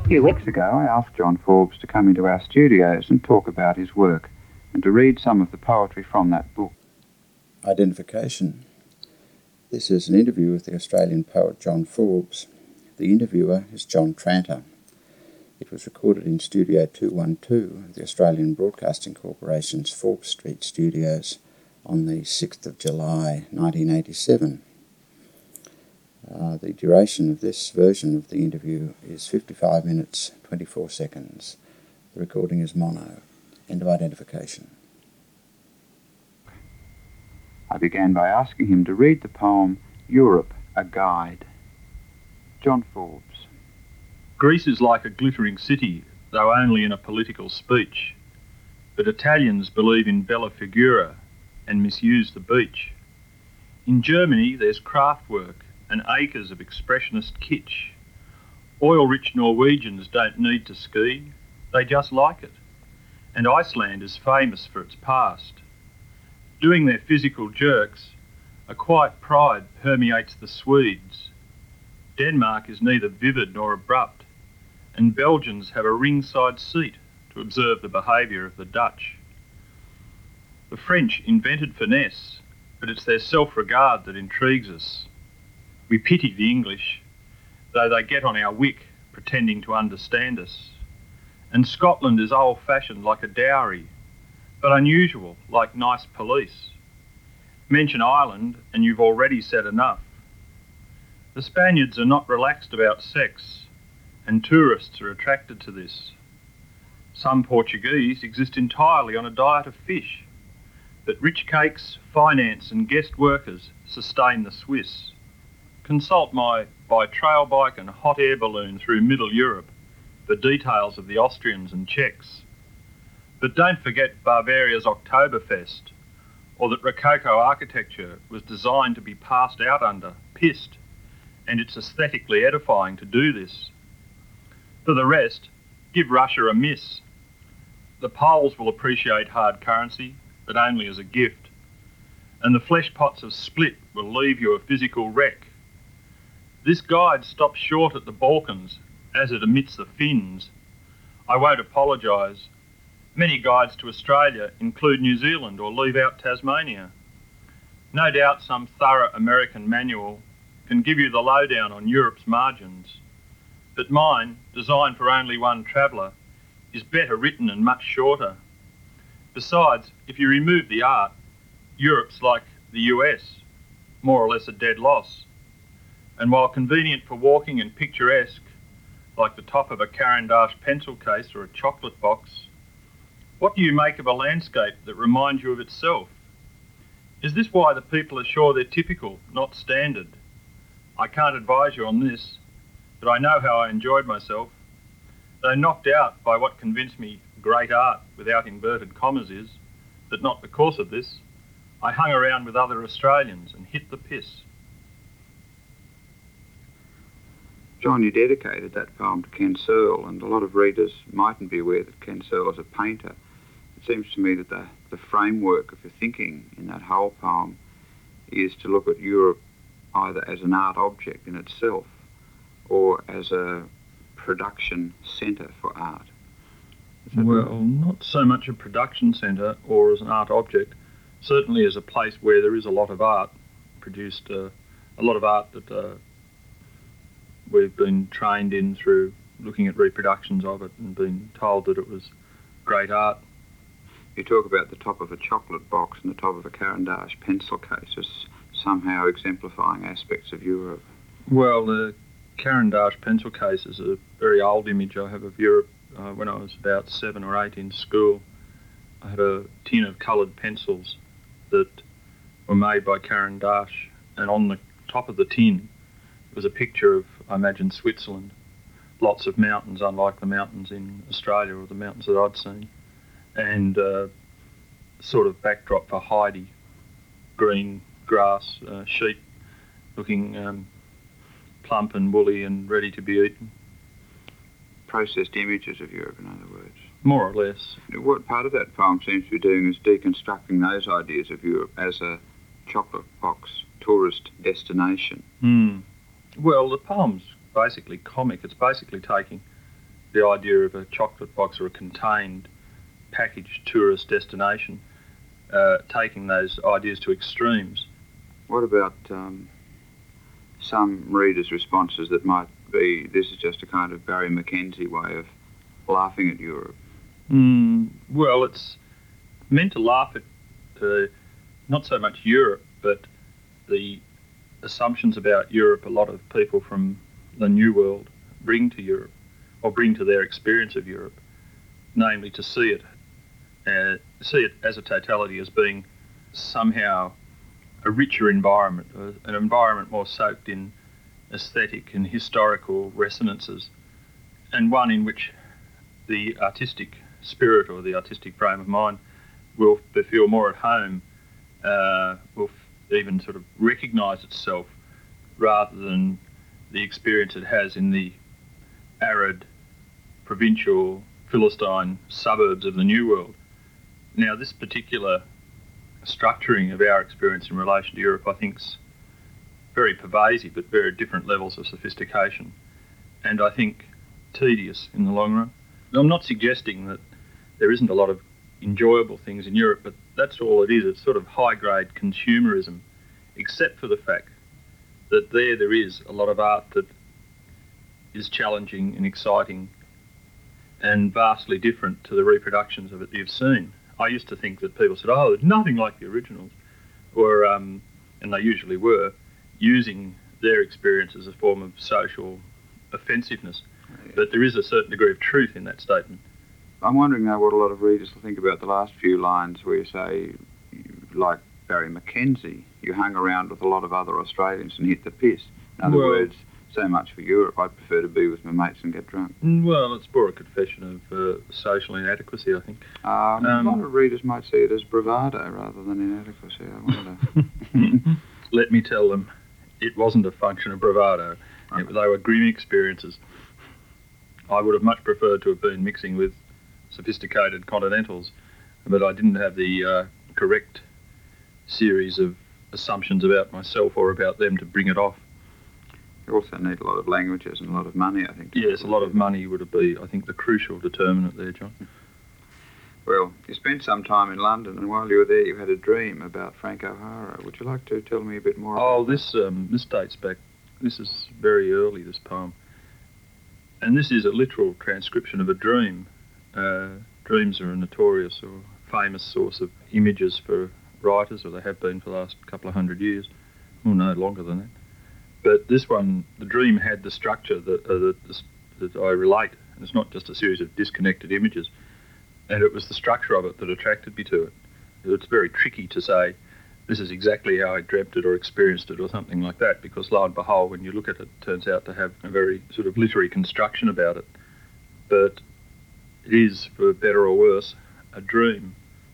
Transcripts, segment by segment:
few weeks ago, I asked John Forbes to come into our studios and talk about his work and to read some of the poetry from that book. Identification. This is an interview with the Australian poet John Forbes. The interviewer is John Tranter. It was recorded in Studio 212 of the Australian Broadcasting Corporation's Forbes Street studios on the 6th of July 1987. The duration of this version of the interview is 55 minutes 24 seconds. The recording is mono. End of identification. I began by asking him to read the poem Europe, a Guide. John Forbes. Greece is like a glittering city, though only in a political speech. But Italians believe in bella figura and misuse the beach. In Germany there's craft work and acres of expressionist kitsch. Oil-rich Norwegians don't need to ski, they just like it. And Iceland is famous for its past. Doing their physical jerks, a quiet pride permeates the Swedes. Denmark is neither vivid nor abrupt, and Belgians have a ringside seat to observe the behaviour of the Dutch. The French invented finesse, but it's their self-regard that intrigues us. We pity the English, though they get on our wick, pretending to understand us. And Scotland is old-fashioned like a dowry, but unusual like nice police. Mention Ireland and you've already said enough. The Spaniards are not relaxed about sex, and tourists are attracted to this. Some Portuguese exist entirely on a diet of fish, but rich cakes, finance and guest workers sustain the Swiss. Consult my by trail bike and hot air balloon through Middle Europe for details of the Austrians and Czechs. But don't forget Bavaria's Oktoberfest, or that Rococo architecture was designed to be passed out under, pissed, and it's aesthetically edifying to do this. For the rest, give Russia a miss. The Poles will appreciate hard currency, but only as a gift, and the flesh pots of Split will leave you a physical wreck. This guide stops short at the Balkans, as it omits the Finns. I won't apologise. Many guides to Australia include New Zealand or leave out Tasmania. No doubt some thorough American manual can give you the lowdown on Europe's margins, but mine, designed for only one traveller, is better written and much shorter. Besides, if you remove the art, Europe's like the US, more or less a dead loss. And while convenient for walking and picturesque, like the top of a Caran d'Ache pencil case or a chocolate box, what do you make of a landscape that reminds you of itself? Is this why the people are sure they're typical, not standard? I can't advise you on this, but I know how I enjoyed myself. Though knocked out by what convinced me great art without inverted commas is, that not because of this, I hung around with other Australians and hit the piss. John, you dedicated that poem to Ken Searle, and a lot of readers mightn't be aware that Ken Searle is a painter. It seems to me that the framework of your thinking in that whole poem is to look at Europe either as an art object in itself or as a production centre for art. Well, not so much a production centre or as an art object, certainly as a place where there is a lot of art produced, a lot of art that we've been trained in through looking at reproductions of it and being told that it was great art. You talk about the top of a chocolate box and the top of a Caran d'Ache pencil case as somehow exemplifying aspects of Europe. Well, the Caran d'Ache pencil case is a very old image I have of Europe. When I was about 7 or 8 in school, I had a tin of coloured pencils that were made by Caran d'Ache, and on the top of the tin was a picture of, I imagine, Switzerland. Lots of mountains, unlike the mountains in Australia or the mountains that I'd seen. And sort of backdrop for Heidi, green grass, sheep looking plump and woolly and ready to be eaten. Processed images of Europe, in other words. More or less. What part of that poem seems to be doing is deconstructing those ideas of Europe as a chocolate box tourist destination. Well, the poem's basically comic. It's basically taking the idea of a chocolate box or a contained packaged tourist destination, taking those ideas to extremes. What about some readers' responses that might be, this is just a kind of Barry Mackenzie way of laughing at Europe? Well, it's meant to laugh at not so much Europe, but the assumptions about Europe a lot of people from the New World bring to Europe, or bring to their experience of Europe, namely to see it as a totality, as being somehow a richer environment, an environment more soaked in aesthetic and historical resonances, and one in which the artistic spirit or the artistic frame of mind will feel more at home, will even sort of recognise itself, rather than the experience it has in the arid, provincial, Philistine suburbs of the New World. Now, this particular structuring of our experience in relation to Europe, I think, is very pervasive at very different levels of sophistication, and I think tedious in the long run. I'm not suggesting that there isn't a lot of enjoyable things in Europe, but that's all it is. It's sort of high-grade consumerism, except for the fact that there is a lot of art that is challenging and exciting and vastly different to the reproductions of it that you've seen. I used to think that people said, oh, there's nothing like the originals, or, and they usually were, using their experience as a form of social offensiveness. Yeah. But there is a certain degree of truth in that statement. I'm wondering now what a lot of readers will think about the last few lines where you say, like Barry Mackenzie, you hung around with a lot of other Australians and hit the piss. In other words, so much for Europe, I'd prefer to be with my mates and get drunk. Well, it's more a confession of social inadequacy, I think. A lot of readers might see it as bravado rather than inadequacy, I wonder. Let me tell them, it wasn't a function of bravado. Right. They were grim experiences. I would have much preferred to have been mixing with sophisticated continentals, but I didn't have the correct series of assumptions about myself or about them to bring it off. You also need a lot of languages and a lot of money, I think. Yes, a lot of money would be, I think, the crucial determinant there, John. Well, you spent some time in London, and while you were there, you had a dream about Frank O'Hara. Would you like to tell me a bit more about this dates back. This is very early, this poem. And this is a literal transcription of a dream. Dreams are a notorious or famous source of images for writers, or they have been for the last couple of 100 years. Well, no longer than that. But this one, the dream had the structure that I relate, and it's not just a series of disconnected images, and it was the structure of it that attracted me to it. It's very tricky to say, this is exactly how I dreamt it or experienced it or something like that, because lo and behold, when you look at it, it turns out to have a very sort of literary construction about it. But it is, for better or worse, a dream.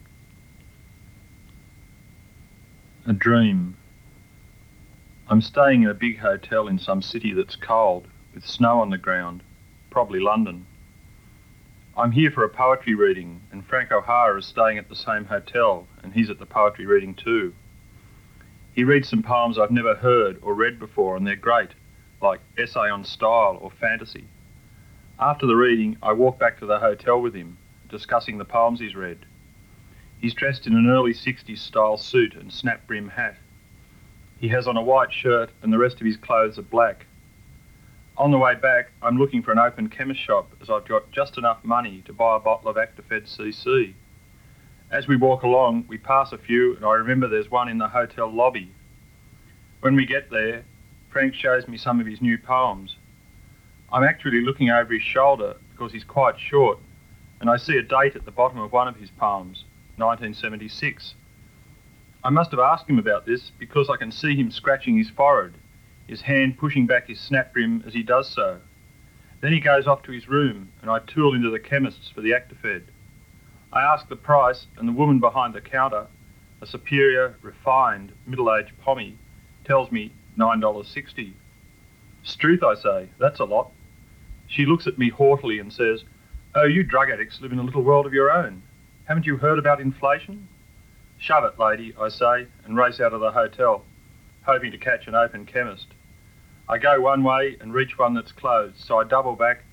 A dream. I'm staying in a big hotel in some city that's cold, with snow on the ground, probably London. I'm here for a poetry reading, and Frank O'Hara is staying at the same hotel, and he's at the poetry reading too. He reads some poems I've never heard or read before, and they're great, like Essay on Style or Fantasy. After the reading, I walk back to the hotel with him, discussing the poems he's read. He's dressed in an early 60s style suit and snap-brim hat. He has on a white shirt and the rest of his clothes are black. On the way back, I'm looking for an open chemist shop as I've got just enough money to buy a bottle of Actifed CC. As we walk along, we pass a few and I remember there's one in the hotel lobby. When we get there, Frank shows me some of his new poems. I'm actually looking over his shoulder because he's quite short, and I see a date at the bottom of one of his poems, 1976. I must have asked him about this because I can see him scratching his forehead, his hand pushing back his snap brim as he does so. Then he goes off to his room and I tool into the chemist's for the Actifed. I ask the price and the woman behind the counter, a superior, refined, middle-aged pommie, tells me $9.60. "'Struth," I say, "that's a lot." She looks at me haughtily and says, "Oh, you drug addicts live in a little world of your own. Haven't you heard about inflation?" "Shove it, lady," I say, and race out of the hotel, hoping to catch an open chemist. I go one way and reach one that's closed, so I double back,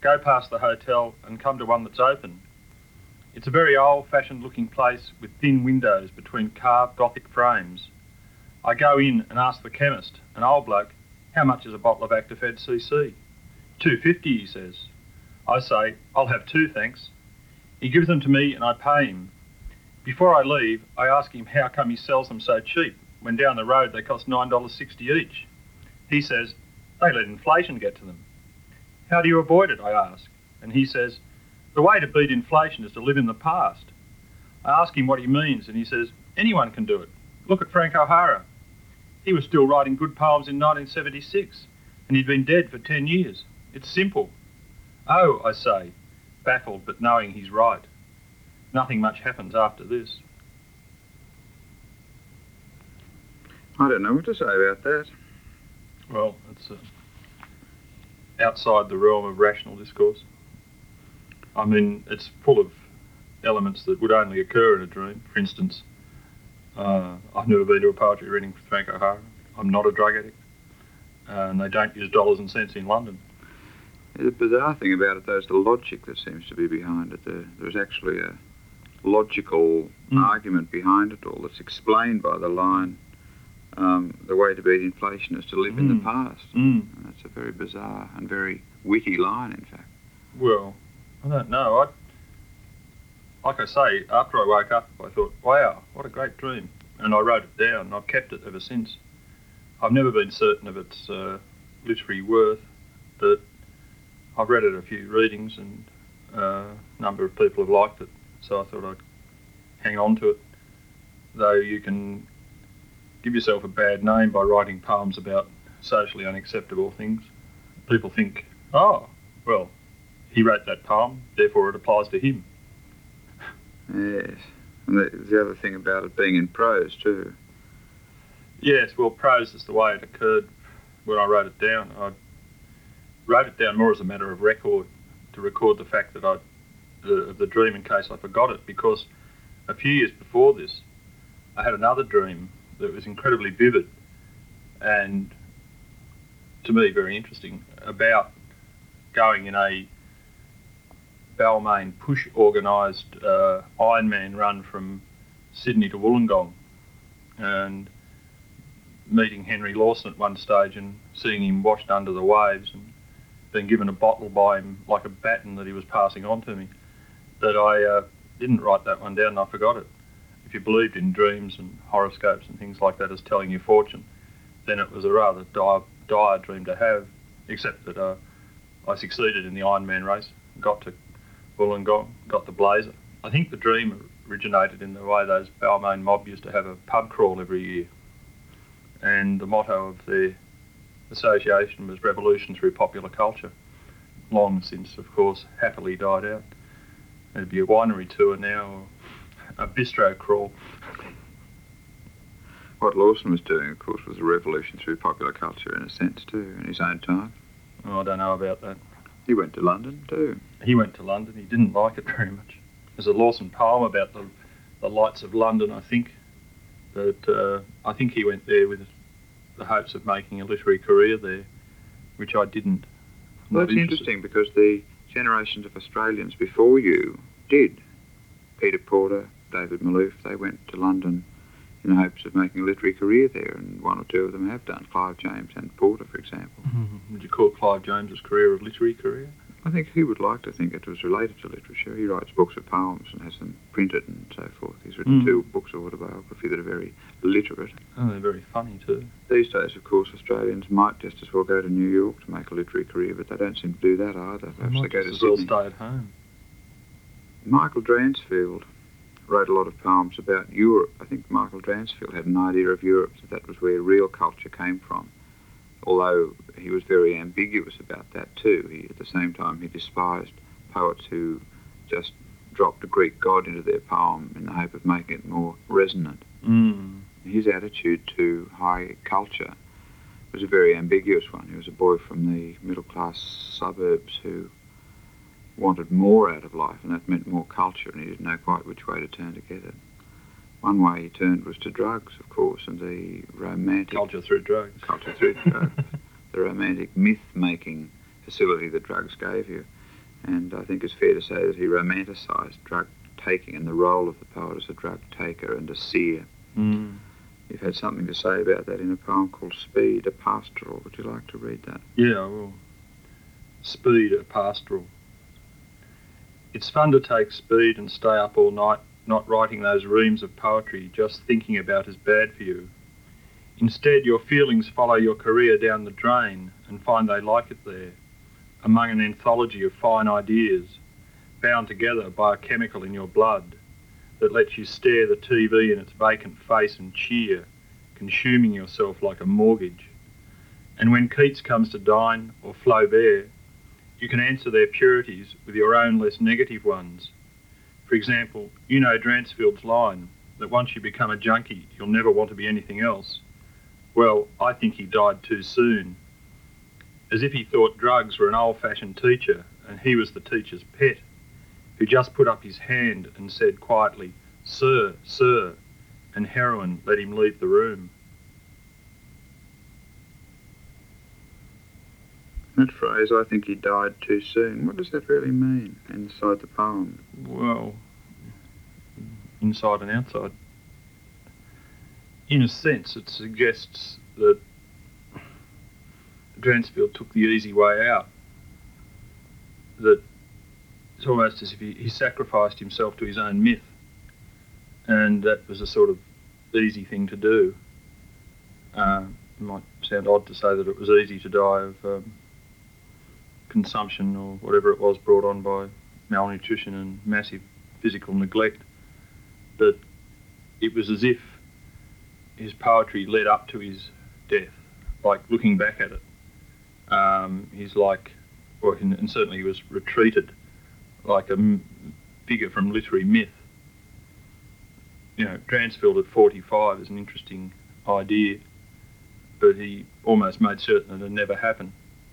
go past the hotel and come to one that's open. It's a very old-fashioned looking place with thin windows between carved Gothic frames. I go in and ask the chemist, an old bloke, how much is a bottle of Actifed CC? $2.50, he says. I say, I'll have 2, thanks. He gives them to me and I pay him. Before I leave, I ask him how come he sells them so cheap when down the road they cost $9.60 each. He says, they let inflation get to them. How do you avoid it, I ask. And he says, the way to beat inflation is to live in the past. I ask him what he means and he says, anyone can do it. Look at Frank O'Hara. He was still writing good poems in 1976 and he'd been dead for 10 years. It's simple. Oh, I say, baffled but knowing he's right. Nothing much happens after this. I don't know what to say about that. Well, it's outside the realm of rational discourse. I mean, it's full of elements that would only occur in a dream. For instance, I've never been to a poetry reading for Frank O'Hara. I'm not a drug addict. And they don't use dollars and cents in London. The bizarre thing about it, though, is the logic that seems to be behind it. There's actually a logical argument behind it all that's explained by the line, the way to beat inflation is to live in the past. And that's a very bizarre and very witty line, in fact. Well, I don't know. Like I say, after I woke up, I thought, wow, what a great dream. And I wrote it down, and I've kept it ever since. I've never been certain of its literary worth, but I've read it at a few readings, and a number of people have liked it, so I thought I'd hang on to it. Though you can give yourself a bad name by writing poems about socially unacceptable things. People think, oh, well, he wrote that poem, therefore it applies to him. Yes, and the other thing about it being in prose too. Yes, well, prose is the way it occurred when I wrote it down. I wrote it down more as a matter of record, to record the fact that of the dream in case I forgot it, because a few years before this, I had another dream that was incredibly vivid and, to me, very interesting, about going in a Balmain push organised Ironman run from Sydney to Wollongong, and meeting Henry Lawson at one stage and seeing him washed under the waves and being given a bottle by him like a baton that he was passing on to me. But I didn't write that one down and I forgot it. If you believed in dreams and horoscopes and things like that as telling your fortune, then it was a rather dire dream to have, except that I succeeded in the Ironman race, got to Wollongong, got the blazer. I think the dream originated in the way those Balmain mob used to have a pub crawl every year, and the motto of their association was revolution through popular culture, long since, of course, happily died out. There'd be a winery tour now, or a bistro crawl. What Lawson was doing, of course, was a revolution through popular culture in a sense too, in his own time. Oh, I don't know about that. He went to London too. He went to London. He didn't like it very much. There's a Lawson poem about the lights of London, I think. But I think he went there with the hopes of making a literary career there, which I didn't. Well, that's interesting because the generations of Australians before you did. Peter Porter, David Malouf, they went to London in the hopes of making a literary career there, and one or two of them have done, Clive James and Porter, for example. Would you call Clive James's career a literary career? I think he would like to think it was related to literature. He writes books of poems and has them printed and so forth. He's written 2 books of autobiography that are very literate. Oh, they're very funny too. These days, of course, Australians might just as well go to New York to make a literary career, but they don't seem to do that either. Perhaps they go to Sydney. Well, stay at home. Michael Dransfield wrote a lot of poems about Europe. I think Michael Dransfield had an idea of Europe, that was where real culture came from. Although he was very ambiguous about that too. At the same time, he despised poets who just dropped a Greek god into their poem in the hope of making it more resonant. His attitude to high culture was a very ambiguous one. He was a boy from the middle-class suburbs who wanted more out of life, and that meant more culture, and he didn't know quite which way to turn to get it. One way he turned was to drugs, of course, and the romantic... Culture through drugs. Culture through drugs. The romantic myth-making facility that drugs gave you. And I think it's fair to say that he romanticised drug taking and the role of the poet as a drug taker and a seer. Mm. You've had something to say about that in a poem called Speed, a Pastoral. Would you like to read that? Yeah, I will. Speed, a Pastoral. It's fun to take speed and stay up all night, not writing those reams of poetry just thinking about is bad for you. Instead, your feelings follow your career down the drain and find they like it there, among an anthology of fine ideas, bound together by a chemical in your blood that lets you stare the TV in its vacant face and cheer, consuming yourself like a mortgage. And when Keats comes to dine, or Flaubert, you can answer their purities with your own less negative ones. For example, you know Dransfield's line, that once you become a junkie, you'll never want to be anything else. Well, I think he died too soon. As if he thought drugs were an old-fashioned teacher and he was the teacher's pet, who just put up his hand and said quietly, "Sir, sir," and heroin let him leave the room. That phrase, "I think he died too soon," what does that really mean inside the poem? Well, inside and outside. In a sense, it suggests that Dransfield took the easy way out. That it's almost as if he sacrificed himself to his own myth, and that was a sort of easy thing to do. It might sound odd to say that it was easy to die of consumption or whatever it was brought on by malnutrition and massive physical neglect, but it was as if his poetry led up to his death. Like looking back at it, he's like, and certainly he was retreated like a figure from literary myth. You know, Dransfield at 45 is an interesting idea, but he almost made certain that it never happened.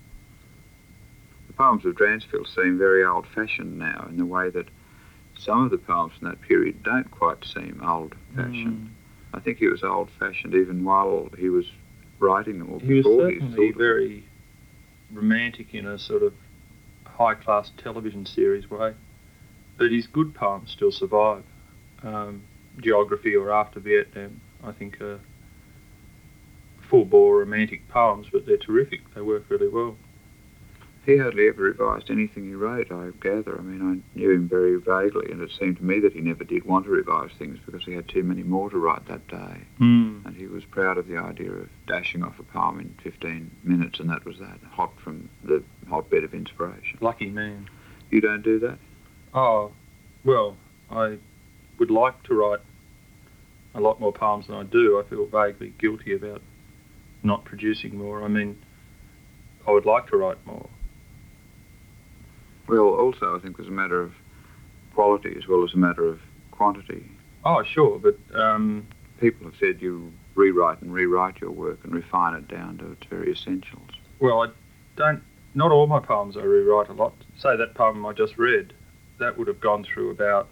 The poems of Dransfield seem very old-fashioned now in the way that some of the poems from that period don't quite seem old-fashioned. I think he was old-fashioned even while he was writing them, or he was before certainly very romantic in a sort of high-class television series way, but his good poems still survive. Geography or After Vietnam, I think, are full-bore romantic poems, but they're terrific. They work really well. He hardly ever revised anything he wrote, I gather. I mean, I knew him very vaguely, and it seemed to me that he never did want to revise things because he had too many more to write that day. And he was proud of the idea of dashing off a poem in 15 minutes, and that was that, hot from the hotbed of inspiration. Lucky man. You don't do that? Oh, well, I would like to write a lot more poems than I do. I feel vaguely guilty about not producing more. I mean, I would like to write more. Well, also I think there's a matter of quality as well as a matter of quantity. Oh, sure, but people have said you rewrite and rewrite your work and refine it down to its very essentials. Well, not all my poems I rewrite a lot. Say that poem I just read, that would have gone through about,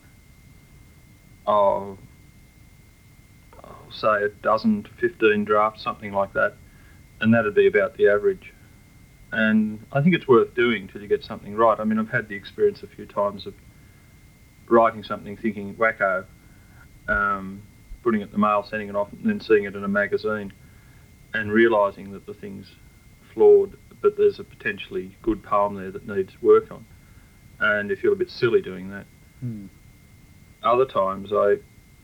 say a dozen to 15 drafts, something like that, and that'd be about the average. And I think it's worth doing till you get something right. I mean, I've had the experience a few times of writing something, thinking wacko, putting it in the mail, sending it off, and then seeing it in a magazine, and realising that the thing's flawed, but there's a potentially good poem there that needs work on. And you feel a bit silly doing that. Other times I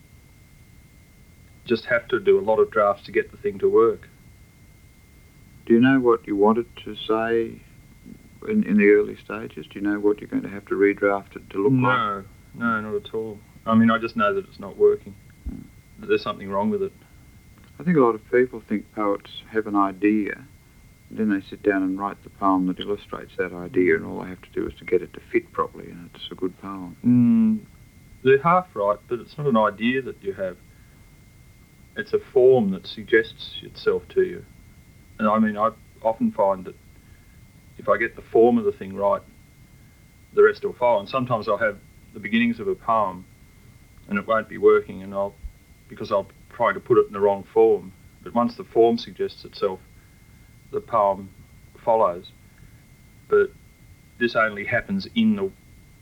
just have to do a lot of drafts to get the thing to work. Do you know what you wanted to say in the early stages? Do you know what you're going to have to redraft it to look like? No, not at all. I mean, I just know that it's not working, that there's something wrong with it. I think a lot of people think poets have an idea, and then they sit down and write the poem that illustrates that idea, and all they have to do is to get it to fit properly, and it's a good poem. They're half right, but it's not an idea that you have. It's a form that suggests itself to you. And I mean, I often find that if I get the form of the thing right, the rest will follow. And sometimes I'll have the beginnings of a poem and it won't be working, and because I'll try to put it in the wrong form. But once the form suggests itself, the poem follows. But this only happens in the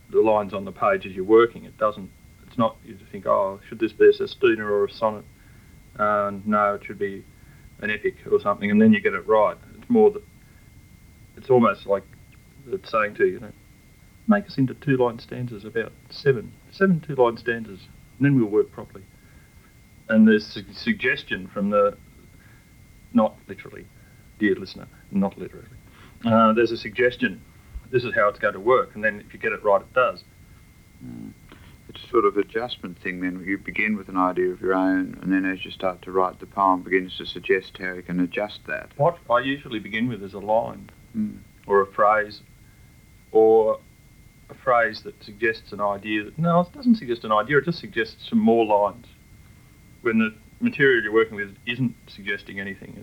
the lines on the page as you're working. It's not you think, oh, should this be a sestina or a sonnet? No, it should be an epic or something, and then you get it right. It's more that it's almost like it's saying to you, make us into 2-line stanzas, about seven 2-line stanzas, and then we'll work properly. And there's a suggestion from not literally, dear listener, not literally. There's a suggestion. This is how it's going to work, and then if you get it right, it does. It's a sort of adjustment thing then. You begin with an idea of your own, and then as you start to write, the poem begins to suggest how you can adjust that. What I usually begin with is a line, or a phrase, or a phrase that suggests an idea. No, it doesn't suggest an idea, it just suggests some more lines. When the material you're working with isn't suggesting anything,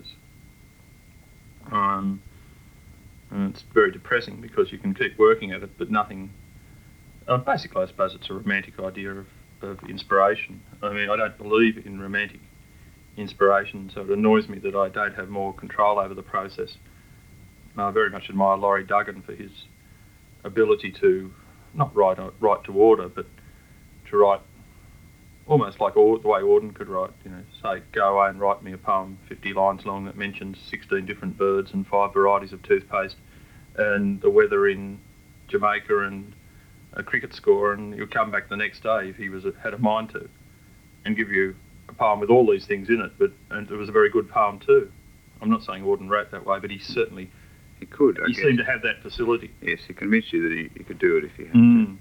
and it's very depressing because you can keep working at it, but nothing. Basically, I suppose it's a romantic idea of inspiration. I mean, I don't believe in romantic inspiration, so it annoys me that I don't have more control over the process. I very much admire Laurie Duggan for his ability to not write to order, but to write almost like the way Auden could write. Say, go away and write me a poem 50 lines long that mentions 16 different birds and 5 varieties of toothpaste and the weather in Jamaica and a cricket score, and he'll come back the next day if he had a mind to, and give you a poem with all these things in it. And it was a very good poem too. I'm not saying Auden wrote that way, but he certainly could. He seemed to have that facility. Yes, he convinced you that he could do it if he had to.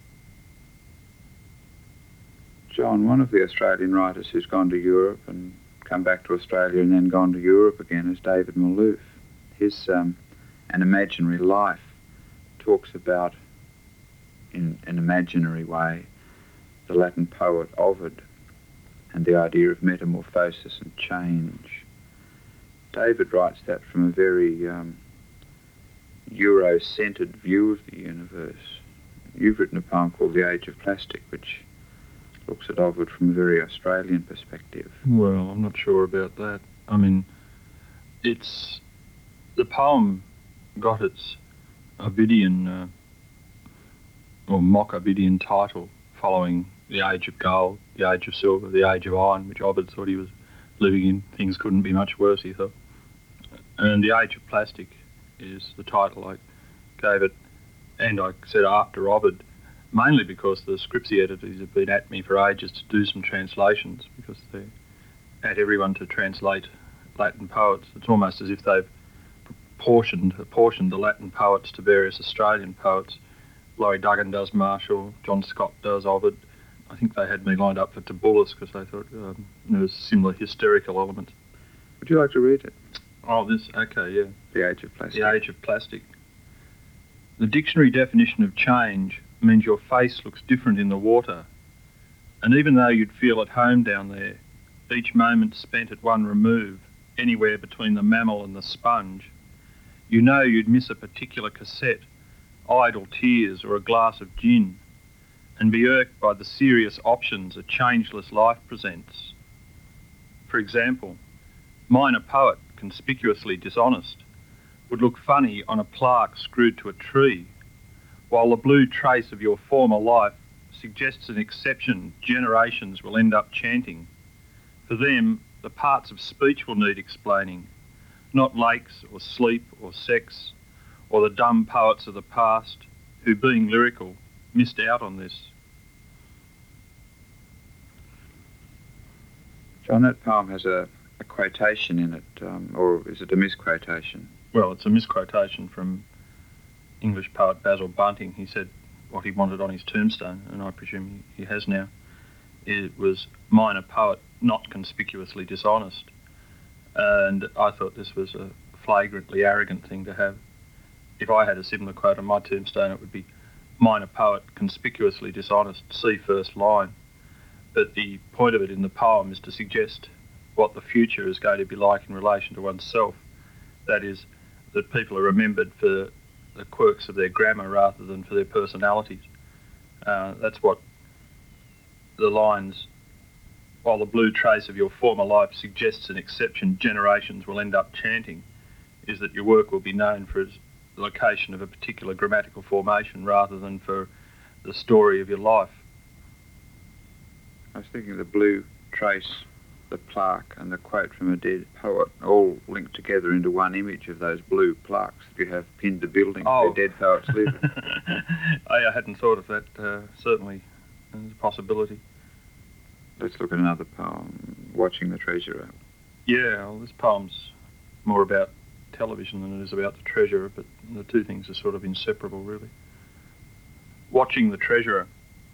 John, one of the Australian writers who's gone to Europe and come back to Australia and then gone to Europe again is David Malouf. His An Imaginary Life talks about, in an imaginary way, the Latin poet Ovid and the idea of metamorphosis and change. David writes that from a very Euro-centred view of the universe. You've written a poem called The Age of Plastic, which looks at Ovid from a very Australian perspective. Well, I'm not sure about that. I mean, the poem got its Ovidian or mock Ovidian title following the Age of Gold, the Age of Silver, the Age of Iron, which Ovid thought he was living in. Things couldn't be much worse, he thought. And the Age of Plastic is the title I gave it, and I said after Ovid, mainly because the Scripsy editors have been at me for ages to do some translations, because they're at everyone to translate Latin poets. It's almost as if they've apportioned the Latin poets to various Australian poets. Laurie Duggan does Marshall, John Scott does Ovid. I think they had me lined up for Tibullus because they thought there was similar hysterical elements. Would you like to read it? Oh, okay, yeah. The Age of Plastic. The Age of Plastic. The dictionary definition of change means your face looks different in the water, and even though you'd feel at home down there, each moment spent at one remove, anywhere between the mammal and the sponge, you know you'd miss a particular cassette, idle tears or a glass of gin, and be irked by the serious options a changeless life presents. For example, minor poet, conspicuously dishonest, would look funny on a plaque screwed to a tree, while the blue trace of your former life suggests an exception generations will end up chanting. For them, the parts of speech will need explaining, not lakes or sleep or sex, or the dumb poets of the past who, being lyrical, missed out on this. John, that poem has a quotation in it, or is it a misquotation? Well, it's a misquotation from English poet Basil Bunting. He said what he wanted on his tombstone, and I presume he has now. It was minor poet, not conspicuously dishonest. And I thought this was a flagrantly arrogant thing to have. If I had a similar quote on my tombstone, it would be minor poet, conspicuously dishonest, see first line. But the point of it in the poem is to suggest what the future is going to be like in relation to oneself. That is, that people are remembered for the quirks of their grammar rather than for their personalities. That's what the lines, while the blue trace of your former life suggests an exception generations will end up chanting, is that your work will be known for its location of a particular grammatical formation rather than for the story of your life. I was thinking the blue trace, the plaque, and the quote from a dead poet all linked together into one image of those blue plaques that you have pinned to buildings where dead poets live. I hadn't thought of that, certainly as a possibility. Let's look at another poem, Watching the Treasurer. Yeah, well, this poem's more about television than it is about the Treasurer, but the two things are sort of inseparable, really. Watching the Treasurer.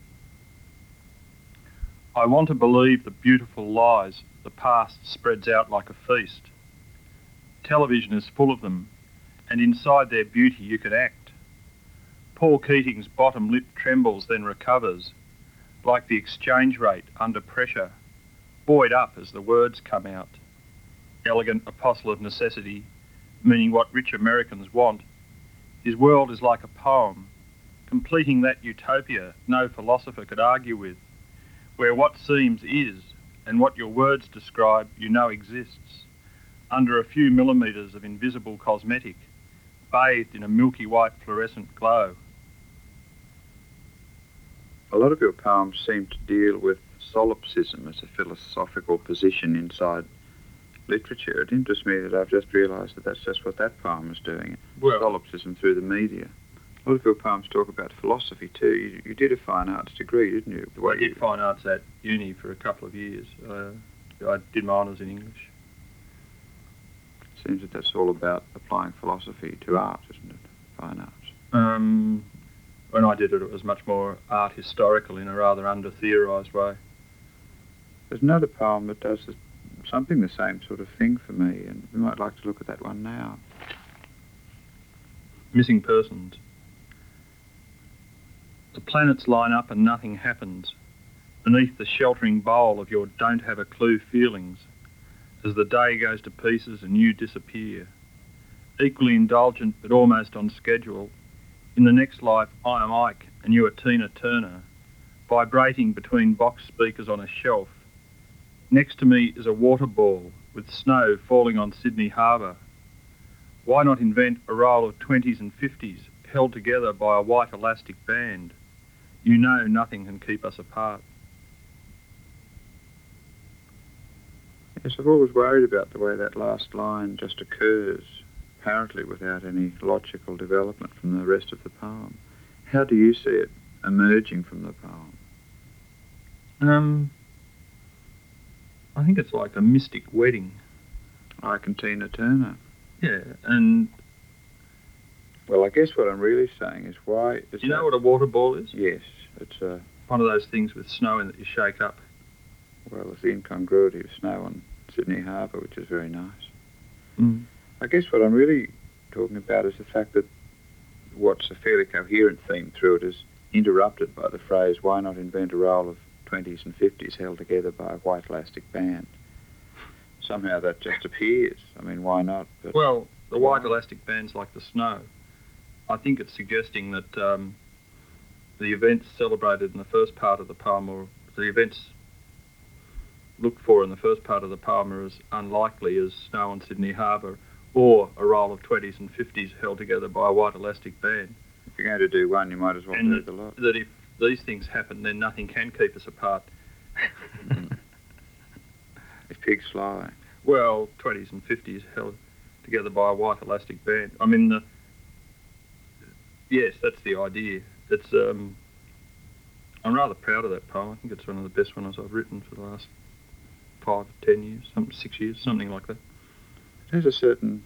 I want to believe the beautiful lies the past spreads out like a feast. Television is full of them, and inside their beauty you could act. Paul Keating's bottom lip trembles, then recovers, like the exchange rate under pressure, buoyed up as the words come out. Elegant apostle of necessity, meaning what rich Americans want. His world is like a poem, completing that utopia no philosopher could argue with, where what seems is, and what your words describe you know exists, under a few millimetres of invisible cosmetic, bathed in a milky white fluorescent glow. A lot of your poems seem to deal with solipsism as a philosophical position inside literature. It interests me that I've just realised that that's just what that poem is doing. Well, solipsism through the media. A lot of your poems talk about philosophy too. You did a fine arts degree, didn't you? I did fine arts at uni for a couple of years. I did my honours in English. It seems that that's all about applying philosophy to art, isn't it? Fine arts. When I did it, it was much more art historical in a rather under-theorised way. There's another poem that does something the same sort of thing for me, and we might like to look at that one now. Missing Persons. The planets line up and nothing happens beneath the sheltering bowl of your don't have a clue feelings as the day goes to pieces and you disappear. Equally indulgent but almost on schedule, in the next life I am Ike and you are Tina Turner, vibrating between box speakers on a shelf. Next to me is a water ball with snow falling on Sydney Harbour. Why not invent a roll of 20s and 50s held together by a white elastic band? You know nothing can keep us apart. Yes, I've always worried about the way that last line just occurs, apparently without any logical development from the rest of the poem. How do you see it emerging from the poem? I think it's like a mystic wedding. Ike and Tina Turner. Yeah, and... Well, I guess what I'm really saying is why... Do you know what a water ball is? Yes, it's one of those things with snow in that you shake up. Well, it's the incongruity of snow on Sydney Harbour, which is very nice. Mm. I guess what I'm really talking about is the fact that what's a fairly coherent theme through it is interrupted by the phrase, why not invent a roll of 20s and 50s held together by a white elastic band? Somehow that just appears. I mean, why not? But well, the white elastic band's like the snow. I think it's suggesting that the events celebrated in the first part of the poem, or the events looked for in the first part of the poem, are as unlikely as snow on Sydney Harbour or a roll of 20s and 50s held together by a white elastic band. If you're going to do one, you might as well do the lot. That if these things happen, then nothing can keep us apart. If pigs fly. Well, 20s and 50s held together by a white elastic band. I mean, yes, that's the idea. It's I'm rather proud of that poem. I think it's one of the best ones I've written for the last 5, 10 years, 6 years, something like that. It has a certain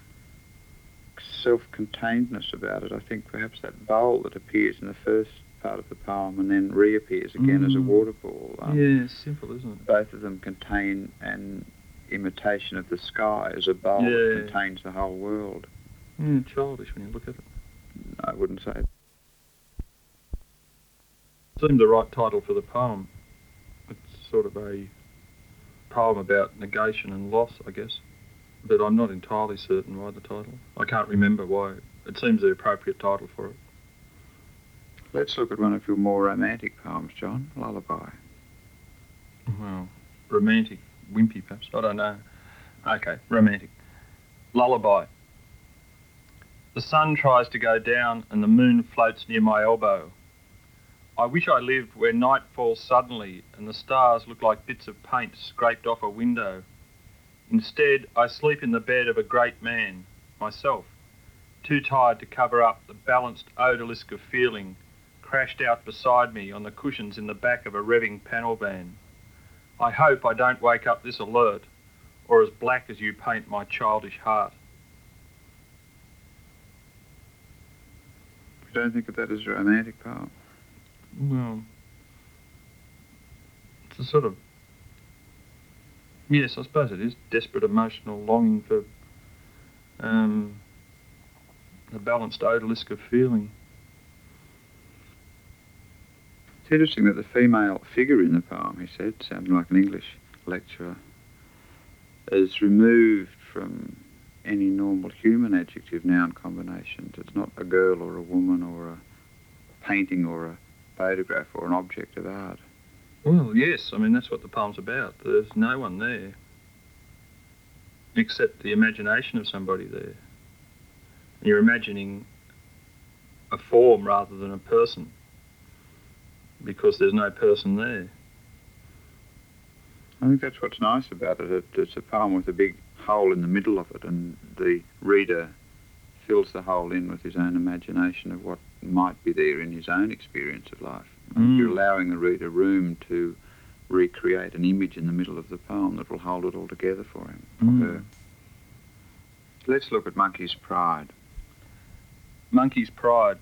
self-containedness about it. I think perhaps that bowl that appears in the first part of the poem and then reappears again as a water ball. Yeah, simple, isn't it? Both of them contain an imitation of the sky as a bowl that contains the whole world. Yeah, childish when you look at it. No, I wouldn't say that. Seemed the right title for the poem. It's sort of a poem about negation and loss, I guess. But I'm not entirely certain why the title. I can't remember why. It seems the appropriate title for it. Let's look at one of your more romantic poems, John. Lullaby. Well, romantic. Wimpy, perhaps. I don't know. Okay, romantic. Lullaby. The sun tries to go down and the moon floats near my elbow. I wish I lived where night falls suddenly and the stars look like bits of paint scraped off a window. Instead, I sleep in the bed of a great man, myself, too tired to cover up the balanced odalisque of feeling crashed out beside me on the cushions in the back of a revving panel van. I hope I don't wake up this alert, or as black as you paint my childish heart. You don't think of that as a romantic poem? Well, it's a sort of, yes, I suppose it is desperate emotional longing for the balanced odalisque of feeling. It's interesting that the female figure in the poem, he said, sounding like an English lecturer, is removed from any normal human adjective-noun combinations. It's not a girl or a woman or a painting or a photograph or an object of art. Well, yes, I mean, that's what the poem's about. There's no one there except the imagination of somebody there. You're imagining a form rather than a person because there's no person there. I think that's what's nice about it. It's a poem with a big hole in the middle of it, and the reader fills the hole in with his own imagination of what might be there in his own experience of life. And you're allowing the reader room to recreate an image in the middle of the poem that will hold it all together for him, or her. Let's look at Monkey's Pride. Monkey's Pride.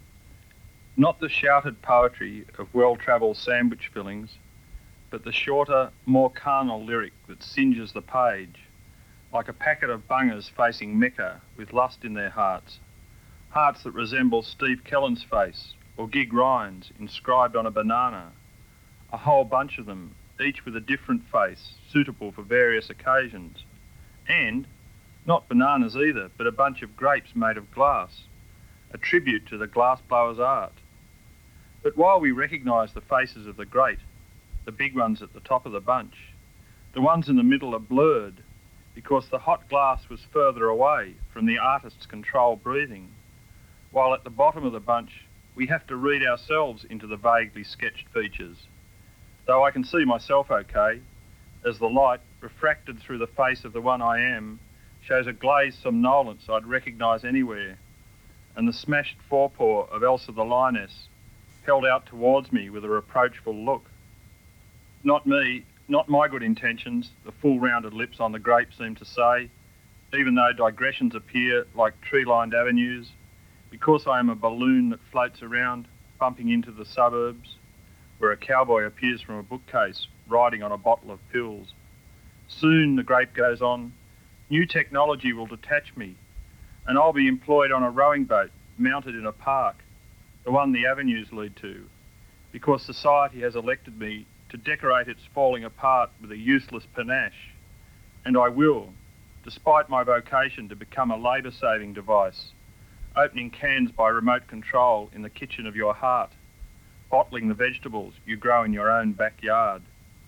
Not the shouted poetry of well-travelled sandwich fillings, but the shorter, more carnal lyric that singes the page, like a packet of bungers facing Mecca with lust in their hearts, hearts that resemble Steve Kellen's face or Gig Ryan's inscribed on a banana, a whole bunch of them, each with a different face, suitable for various occasions, and not bananas either, but a bunch of grapes made of glass, a tribute to the glassblower's art. But while we recognise the faces of the great, the big ones at the top of the bunch, the ones in the middle are blurred because the hot glass was further away from the artist's controlled breathing, while at the bottom of the bunch we have to read ourselves into the vaguely sketched features. Though I can see myself okay, as the light, refracted through the face of the one I am, shows a glazed somnolence I'd recognise anywhere, and the smashed forepaw of Elsa the lioness held out towards me with a reproachful look. Not me, not my good intentions, the full rounded lips on the grape seem to say, even though digressions appear like tree-lined avenues, because I am a balloon that floats around, bumping into the suburbs, where a cowboy appears from a bookcase, riding on a bottle of pills. Soon, the grape goes on, new technology will detach me, and I'll be employed on a rowing boat mounted in a park, the one the avenues lead to, because society has elected me to decorate its falling apart with a useless panache, and I will, despite my vocation to become a labour-saving device, opening cans by remote control in the kitchen of your heart, bottling the vegetables you grow in your own backyard.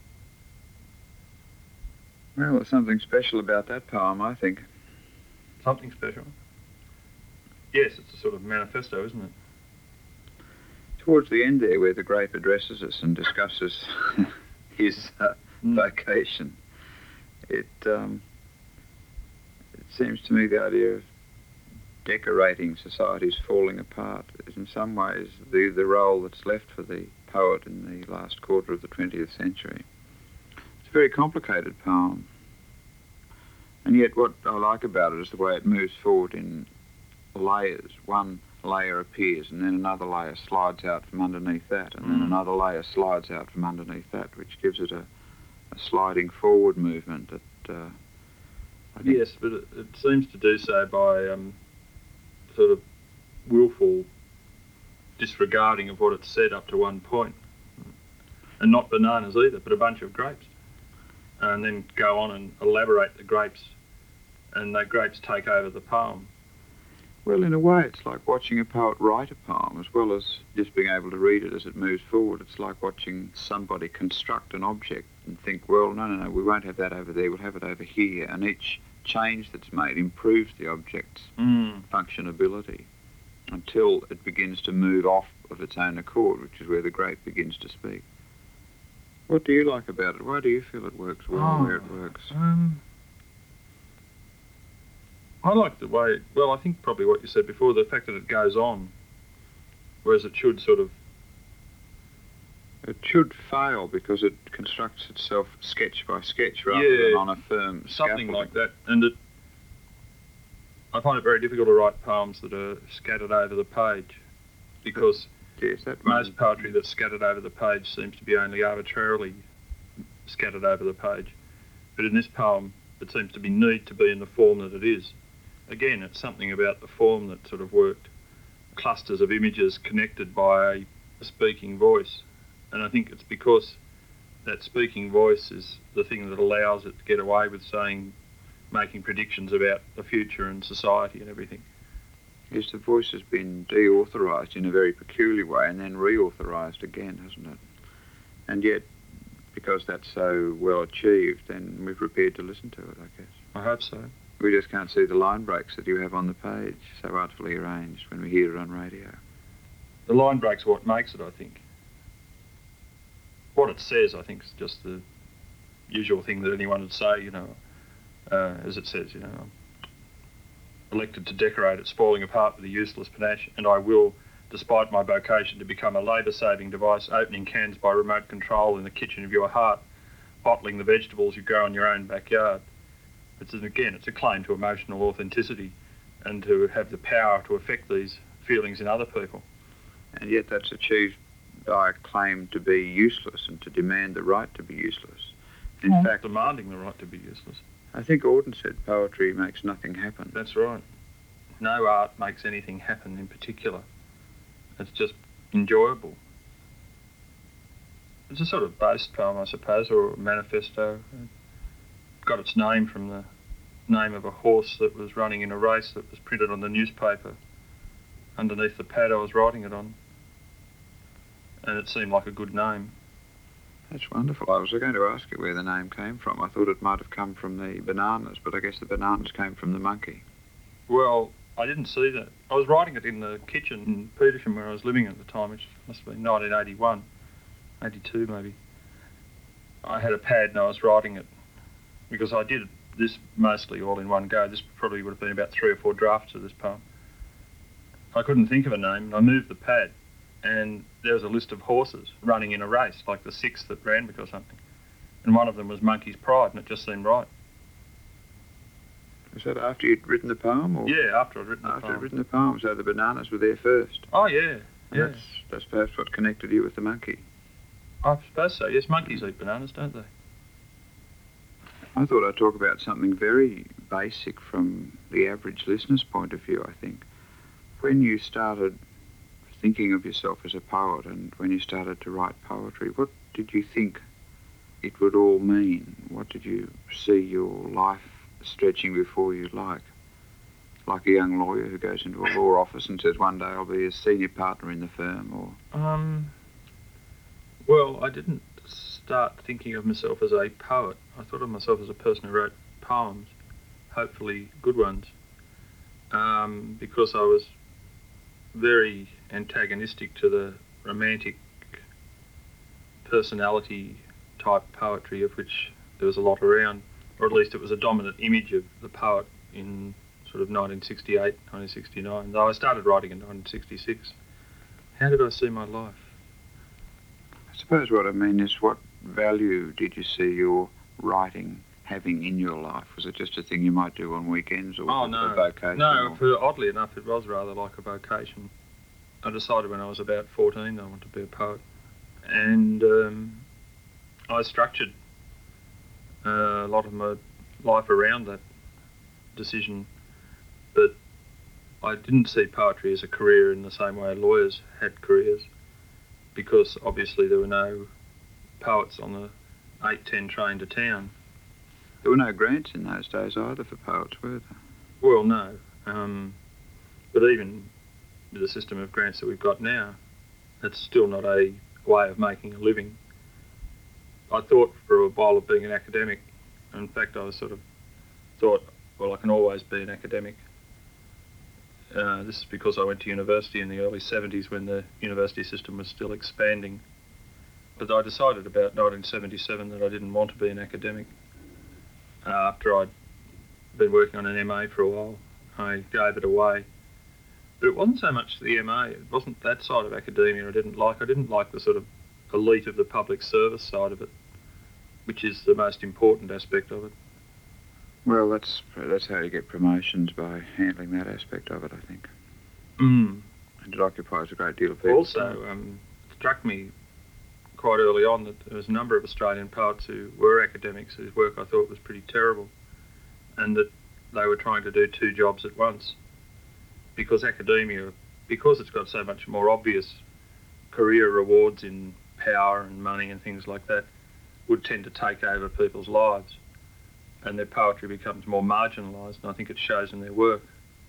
Well, there's something special about that poem, I think. Something special? Yes, it's a sort of manifesto, isn't it? Towards the end there, where the grape addresses us and discusses his vocation, it seems to me the idea of decorating society's falling apart is in some ways the role that's left for the poet in the last quarter of the 20th century. It's a very complicated poem, and yet what I like about it is the way it moves forward in layers. One layer appears and then another layer slides out from underneath that, and then another layer slides out from underneath that, which gives it a sliding forward movement that I think... Yes, but it seems to do so by sort of willful disregarding of what it said up to one point. And not bananas either, but a bunch of grapes. And then go on and elaborate the grapes, and the grapes take over the poem. Well, in a way, it's like watching a poet write a poem, as well as just being able to read it as it moves forward. It's like watching somebody construct an object and think, well, no, we won't have that over there, we'll have it over here. And each change that's made improves the object's functionability. until it begins to move off of its own accord, which is where the grape begins to speak. What do you like about it? Why do you feel it works well where it works? I like the way, well, I think probably what you said before, the fact that it goes on, whereas it should sort of... It should fail because it constructs itself sketch by sketch rather than on a firm something scaffolding. like that. And I find it very difficult to write poems that are scattered over the page, because Yes, that most poetry that's scattered over the page seems to be only arbitrarily scattered over the page. But in this poem, it seems to need to be in the form that it is. Again, it's something about the form that sort of worked. Clusters of images connected by a speaking voice. And I think it's because that speaking voice is the thing that allows it to get away with making predictions about the future and society and everything. Yes, the voice has been deauthorised in a very peculiar way and then reauthorised again, hasn't it? And yet, because that's so well achieved, then we're prepared to listen to it, I guess. I hope so. We just can't see the line breaks that you have on the page, so artfully arranged when we hear it on radio. The line breaks are what makes it, I think. What it says, I think, is just the usual thing that anyone would say, as it says, elected to decorate it, spoiling apart with a useless panache, and I will, despite my vocation to become a labour-saving device, opening cans by remote control in the kitchen of your heart, bottling the vegetables you grow in your own backyard. It's a claim to emotional authenticity and to have the power to affect these feelings in other people. And yet that's achieved by a claim to be useless and to demand the right to be useless. In fact, demanding the right to be useless. I think Auden said poetry makes nothing happen. That's right. No art makes anything happen in particular. It's just enjoyable. It's a sort of boast poem, I suppose, or a manifesto. It got its name from the name of a horse that was running in a race that was printed on the newspaper underneath the pad I was writing it on. And it seemed like a good name. That's wonderful. I was going to ask you where the name came from. I thought it might have come from the bananas, but I guess the bananas came from the monkey. Well, I didn't see that. I was writing it in the kitchen in Petersham where I was living at the time, which must have been 1981, 82 maybe. I had a pad and I was writing it because I did this mostly all in one go. This probably would have been about 3 or 4 drafts of this poem. I couldn't think of a name and I moved the pad, and there was a list of horses running in a race, like the 6th at Randwick or something. And one of them was Monkey's Pride, and it just seemed right. Was that after you'd written the poem? Or yeah, after I'd written the poem. After I'd written the poem, so the bananas were there first. Oh, yeah, yeah. That's perhaps what connected you with the monkey. I suppose so, yes. Monkeys eat bananas, don't they? I thought I'd talk about something very basic from the average listener's point of view, I think. When you started thinking of yourself as a poet and when you started to write poetry, what did you think it would all mean? What did you see your life stretching before you like a young lawyer who goes into a law office and says, one day I'll be a senior partner in the firm, or... Well, I didn't start thinking of myself as a poet. I thought of myself as a person who wrote poems, hopefully good ones, because I was very antagonistic to the romantic personality type poetry of which there was a lot around, or at least it was a dominant image of the poet in sort of 1968, 1969, though I started writing in 1966. How did I see my life? I suppose what I mean is, what value did you see your writing having in your life? Was it just a thing you might do on weekends, or a vocation? No, oddly enough, it was rather like a vocation. I decided when I was about 14 that I wanted to be a poet. And I structured a lot of my life around that decision. But I didn't see poetry as a career in the same way lawyers had careers, because obviously there were no poets on the 8:10 train to town. There were no grants in those days either for poets, were there? Well, no. But even with the system of grants that we've got now, it's still not a way of making a living. I thought for a while of being an academic. In fact, I was sort of thought, well, I can always be an academic. This is because I went to university in the early 70s when the university system was still expanding. But I decided about 1977 that I didn't want to be an academic. After I'd been working on an MA for a while, I gave it away. But it wasn't so much the MA, it wasn't that side of academia I didn't like. I didn't like the sort of elite of the public service side of it, which is the most important aspect of it. Well, that's how you get promotions, by handling that aspect of it, I think. Mm. And it occupies a great deal of people. Also, it struck me quite early on that there was a number of Australian poets who were academics whose work I thought was pretty terrible, and that they were trying to do two jobs at once. Because academia, because it's got so much more obvious career rewards in power and money and things like that, would tend to take over people's lives, and their poetry becomes more marginalised, and I think it shows in their work.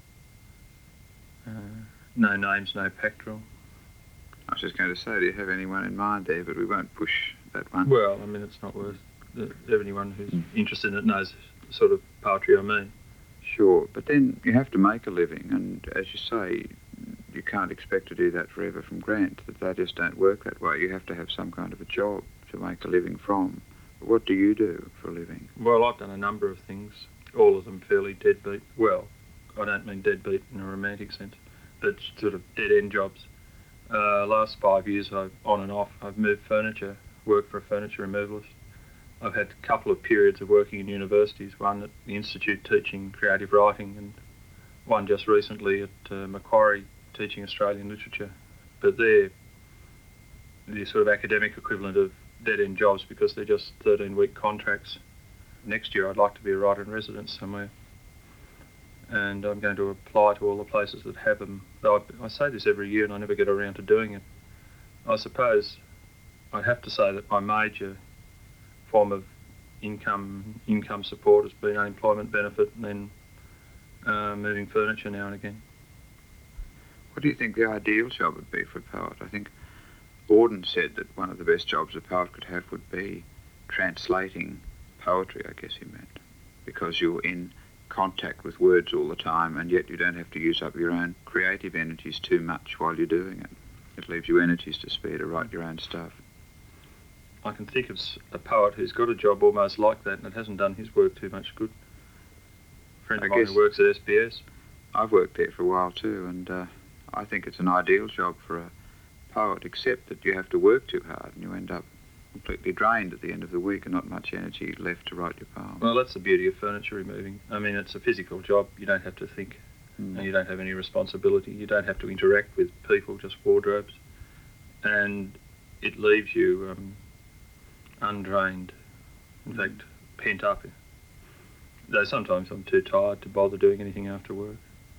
No names, no pectoral. I was just going to say, do you have anyone in mind there? But we won't push that one. Well, I mean, it's not worth... Anyone who's interested in it knows the sort of poetry I mean. Sure, but then you have to make a living, and as you say, you can't expect to do that forever from grant. That they just don't work that way. You have to have some kind of a job to make a living from. But what do you do for a living? Well, I've done a number of things, all of them fairly deadbeat. Well, I don't mean deadbeat in a romantic sense, but sort of dead-end jobs. Last 5 years, on and off, I've moved furniture, worked for a furniture removalist. I've had a couple of periods of working in universities, one at the Institute teaching creative writing and one just recently at Macquarie teaching Australian literature. But they're the sort of academic equivalent of dead-end jobs because they're just 13-week contracts. Next year I'd like to be a writer-in-residence somewhere, and I'm going to apply to all the places that have them. Though I say this every year and I never get around to doing it. I suppose I'd have to say that my major form of income support has been unemployment benefit, and then moving furniture now and again. What do you think the ideal job would be for a poet? I think Auden said that one of the best jobs a poet could have would be translating poetry, I guess he meant, because you're in contact with words all the time, and yet you don't have to use up your own creative energies too much while you're doing it. It leaves you energies to spare to write your own stuff. I can think of a poet who's got a job almost like that, and it hasn't done his work too much good. A friend of mine who works at SBS. I've worked there for a while too, and I think it's an ideal job for a poet, except that you have to work too hard and you end up completely drained at the end of the week and not much energy left to write your poem. Well, that's the beauty of furniture removing. I mean, it's a physical job. You don't have to think, and you don't have any responsibility. You don't have to interact with people, just wardrobes. And it leaves you undrained, in fact, pent up. Though sometimes I'm too tired to bother doing anything after work.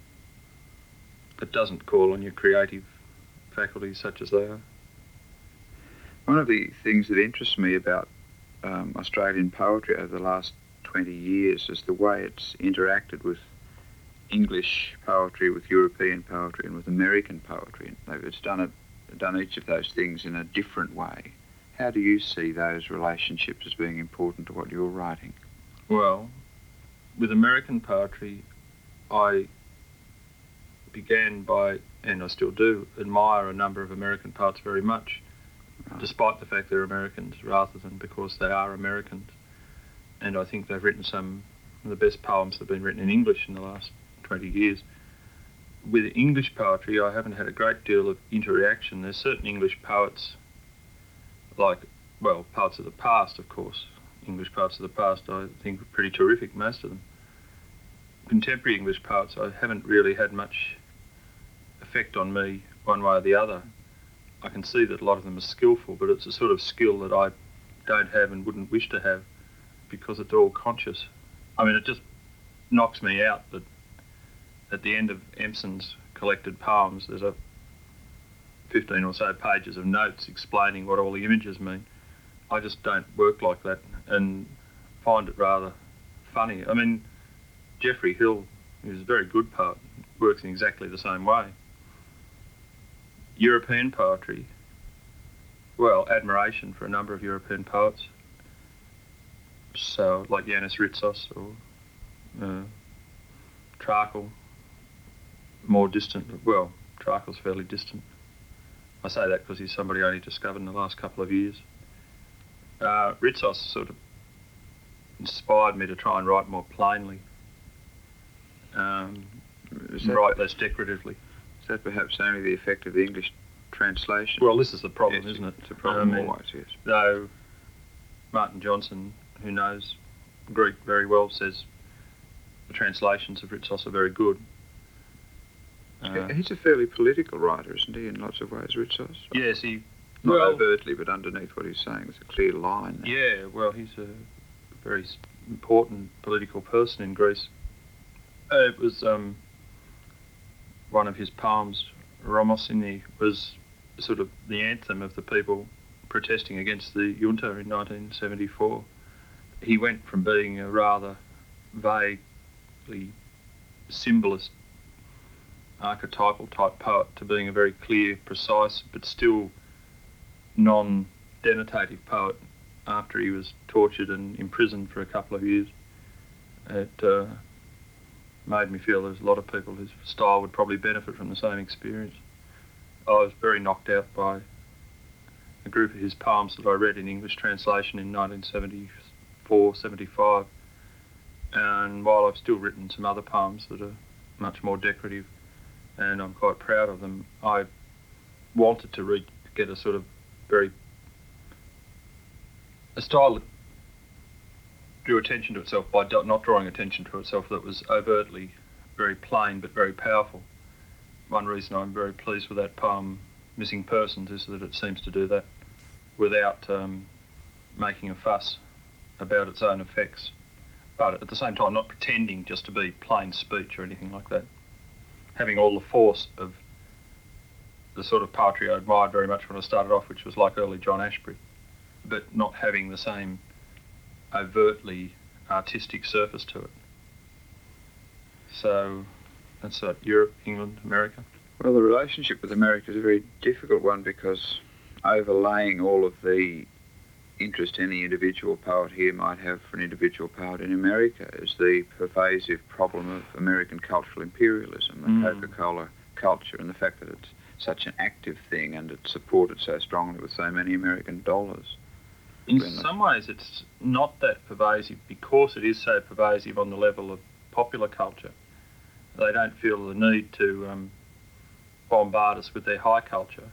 It doesn't call on your creative faculties such as they are. One of the things that interests me about Australian poetry over the last 20 years is the way it's interacted with English poetry, with European poetry, and with American poetry. It's done each of those things in a different way. How do you see those relationships as being important to what you're writing? Well, with American poetry, I began by, and I still do, admire a number of American poets very much, despite the fact they're Americans, rather than because they are Americans. And I think they've written some of the best poems that have been written in English in the last 20 years. With English poetry, I haven't had a great deal of interaction. There's certain English poets, like, well, poets of the past, of course. English poets of the past, I think, are pretty terrific, most of them. Contemporary English poets, I haven't really had much effect on me one way or the other. I can see that a lot of them are skillful, but it's a sort of skill that I don't have and wouldn't wish to have because it's all conscious. I mean, it just knocks me out that at the end of Empson's collected poems, there's a 15 or so pages of notes explaining what all the images mean. I just don't work like that and find it rather funny. I mean, Geoffrey Hill, who's a very good poet, works in exactly the same way. European poetry, well, admiration for a number of European poets. So, like Yanis Ritsos or Trakl, more distant. Well, Trakell's fairly distant. I say that because he's somebody I only discovered in the last couple of years. Ritsos sort of inspired me to try and write more plainly, write less decoratively. Is that perhaps only the effect of the English translation? Well, this is the problem, Yes, isn't it? It's a problem always, yes. Though Martin Johnson, who knows Greek very well, says the translations of Ritsos are very good. He's a fairly political writer, isn't he, in lots of ways, Ritsos? Yes, Not overtly, but underneath what he's saying, there's a clear line there. Yeah, well, he's a very important political person in Greece. It was one of his poems, Romosini, was sort of the anthem of the people protesting against the junta in 1974. He went from being a rather vaguely symbolist, archetypal type poet to being a very clear, precise, but still non-denotative poet after he was tortured and imprisoned for a couple of years. It made me feel there's a lot of people whose style would probably benefit from the same experience. I was very knocked out by a group of his poems that I read in English translation in 1974, 75. And while I've still written some other poems that are much more decorative, and I'm quite proud of them, I wanted to get a sort of a style that drew attention to itself by not drawing attention to itself, that was overtly very plain but very powerful. One reason I'm very pleased with that poem, Missing Persons, is that it seems to do that without making a fuss about its own effects, but at the same time not pretending just to be plain speech or anything like that. Having all the force of the sort of poetry I admired very much when I started off, which was like early John Ashbery, but not having the same overtly artistic surface to it. So that's Europe, England, America. Well, the relationship with America is a very difficult one, because overlaying all of the interest any individual poet here might have for an individual poet in America is the pervasive problem of American cultural imperialism, the Coca-Cola culture, and the fact that it's such an active thing and it's supported so strongly with so many American dollars. In some ways it's not that pervasive because it is so pervasive on the level of popular culture. They don't feel the need to bombard us with their high culture,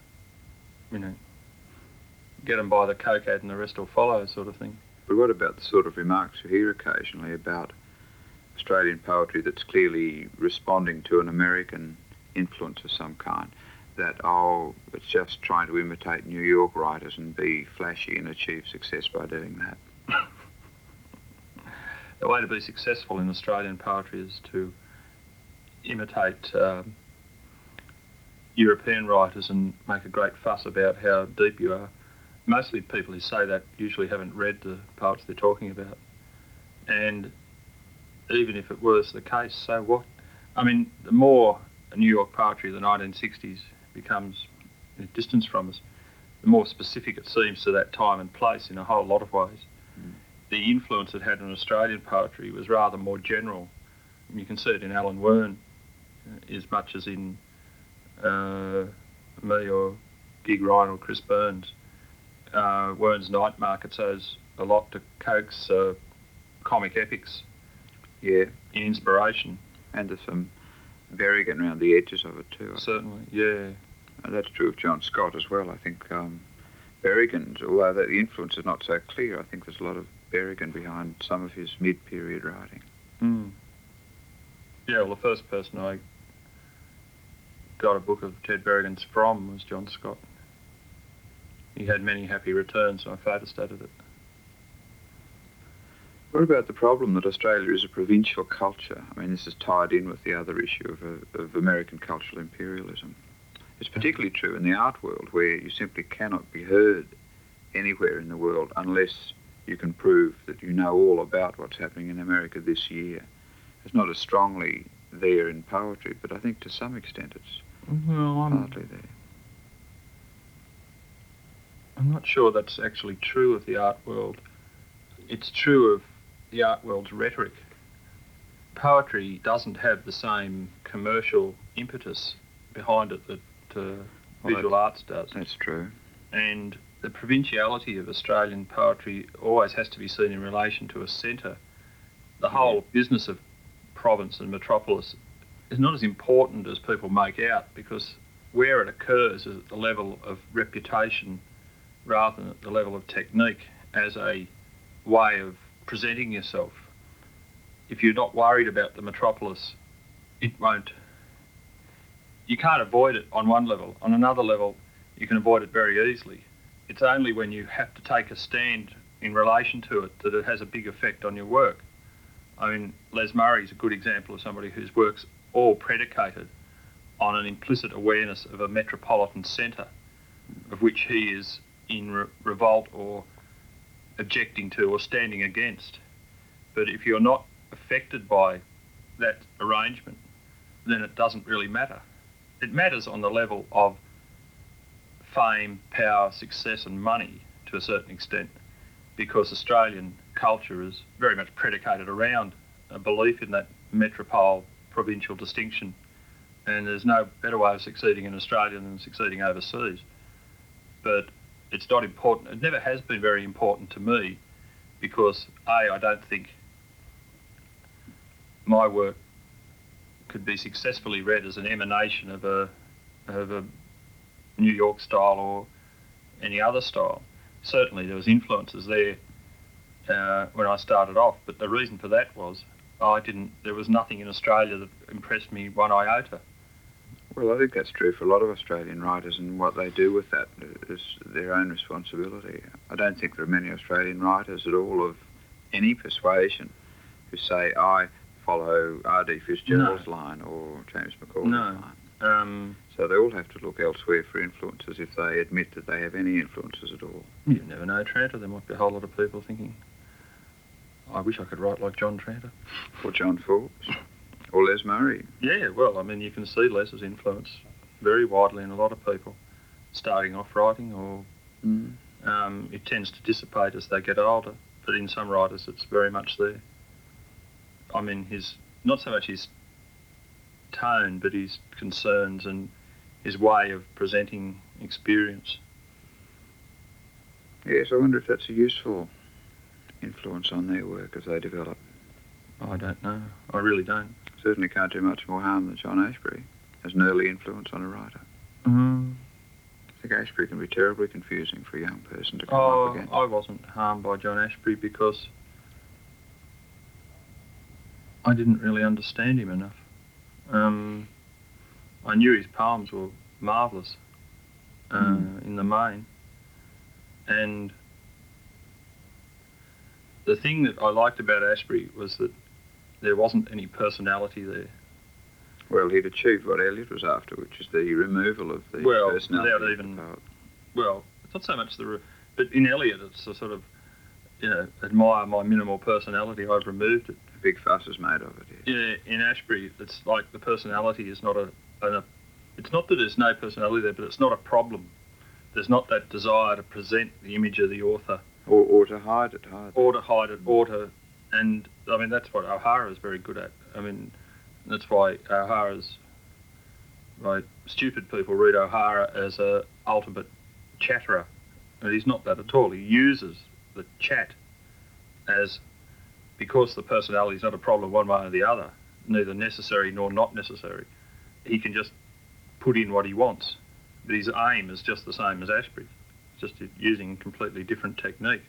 get them by the coke ad and the rest will follow sort of thing. But what about the sort of remarks you hear occasionally about Australian poetry that's clearly responding to an American influence of some kind, that, it's just trying to imitate New York writers and be flashy and achieve success by doing that? The way to be successful in Australian poetry is to imitate European writers and make a great fuss about how deep you are. Mostly people who say that usually haven't read the poets they're talking about. And even if it was the case, so what? I mean, the more New York poetry of the 1960s becomes distance from us, the more specific it seems to that time and place in a whole lot of ways. The influence it had on Australian poetry was rather more general. You can see it in Alan Wern as much as in me or Gig Ryan or Chris Burns. Wern's Night Markets owes a lot to Coke's comic epics. Yeah. In inspiration. And there's some Berrigan around the edges of it too. Certainly, yeah. And that's true of John Scott as well. I think Berrigan's, although the influence is not so clear, I think there's a lot of Berrigan behind some of his mid-period writing. Yeah, well, the first person I got a book of Ted Berrigan's from was John Scott. He had many happy returns, and I photostated it. What about the problem that Australia is a provincial culture? I mean, this is tied in with the other issue of American cultural imperialism. It's particularly true in the art world, where you simply cannot be heard anywhere in the world unless you can prove that you know all about what's happening in America this year. It's not as strongly there in poetry, but I think to some extent it's partly there. I'm not sure that's actually true of the art world. It's true of the art world's rhetoric. Poetry doesn't have the same commercial impetus behind it that Well, visual arts does. That's true. And the provinciality of Australian poetry always has to be seen in relation to a centre. The whole business of province and metropolis is not as important as people make out, because where it occurs is at the level of reputation rather than at the level of technique as a way of presenting yourself. If you're not worried about the metropolis, it won't. You can't avoid it on one level. On another level, you can avoid it very easily. It's only when you have to take a stand in relation to it that it has a big effect on your work. I mean, Les Murray's a good example of somebody whose work's all predicated on an implicit awareness of a metropolitan centre, of which he is in revolt or objecting to or standing against. But if you're not affected by that arrangement, then it doesn't really matter. It matters on the level of fame, power, success and money to a certain extent, because Australian culture is very much predicated around a belief in that metropole provincial distinction, and there's no better way of succeeding in Australia than succeeding overseas. But it's not important. It never has been very important to me, because I don't think my work could be successfully read as an emanation of a New York style or any other style. Certainly there was influences there when I started off, but the reason for that was there was nothing in Australia that impressed me one iota. Well, I think that's true for a lot of Australian writers, and what they do with that is their own responsibility. I don't think there are many Australian writers at all of any persuasion who say, I follow R.D. Fitzgerald's line or James McCord's line. So they all have to look elsewhere for influences if they admit that they have any influences at all. You never know, Tranter. There might be a whole lot of people thinking, I wish I could write like John Tranter. Or John Forbes. Or Les Murray. Yeah, well, I mean, you can see Les's influence very widely in a lot of people starting off writing, or it tends to dissipate as they get older, but in some writers it's very much there. I mean, not so much his tone, but his concerns and his way of presenting experience. Yes, I wonder if that's a useful influence on their work as they develop. I don't know. I really don't. Certainly can't do much more harm than John Ashbery as an early influence on a writer. I think Ashbery can be terribly confusing for a young person to come up against. I wasn't harmed by John Ashbery because I didn't really understand him enough. I knew his poems were marvellous in the main, and the thing that I liked about Ashbery was that there wasn't any personality there. Well, he'd achieved what Eliot was after, which is the removal of the personality. Without even, well, it's not so much but in Eliot it's a sort of, admire my minimal personality, I've removed it. A big fuss is made of it. Yeah, in Ashbery it's like the personality is not it's not that there's no personality there, but it's not a problem. There's not that desire to present the image of the author. Or to hide it. Or to hide it, and I mean, that's what O'Hara is very good at. I mean, that's why stupid people read O'Hara as a ultimate chatterer. And he's not that at all. He uses the chat because the personality is not a problem one way or the other, neither necessary nor not necessary. He can just put in what he wants. But his aim is just the same as Ashbery's, just using a completely different technique.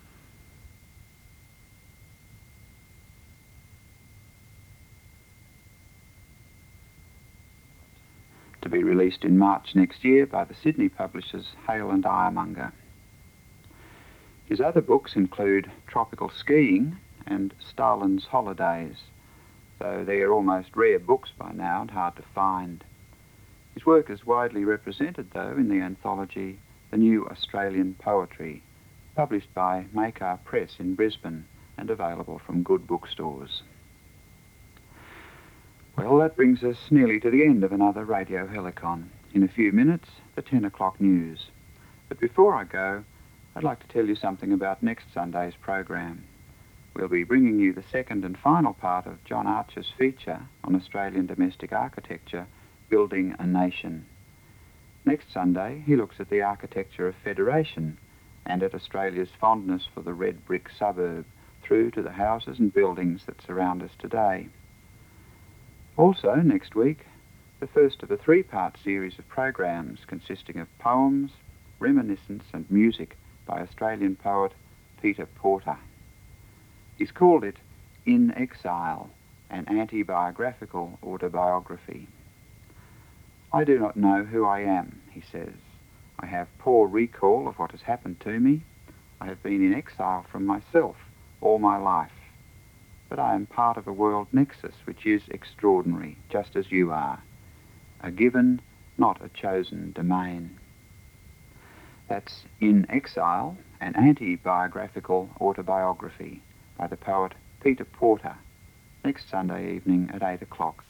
To be released in March next year by the Sydney publishers Hale and Iremonger. His other books include Tropical Skiing and Stalin's Holidays, though they are almost rare books by now and hard to find. His work is widely represented, though, in the anthology The New Australian Poetry, published by Makar Press in Brisbane and available from good bookstores. Well, that brings us nearly to the end of another Radio Helicon. In a few minutes, the 10 o'clock news. But before I go, I'd like to tell you something about next Sunday's program. We'll be bringing you the second and final part of John Archer's feature on Australian domestic architecture, Building a Nation. Next Sunday, he looks at the architecture of federation and at Australia's fondness for the red brick suburb, through to the houses and buildings that surround us today. Also, next week, the first of a three-part series of programs consisting of poems, reminiscence and music by Australian poet Peter Porter. He's called it In Exile, an anti-biographical autobiography. I do not know who I am, he says. I have poor recall of what has happened to me. I have been in exile from myself all my life. But I am part of a world nexus which is extraordinary, just as you are. A given, not a chosen domain. That's In Exile, an anti-biographical autobiography by the poet Peter Porter, next Sunday evening at 8 o'clock.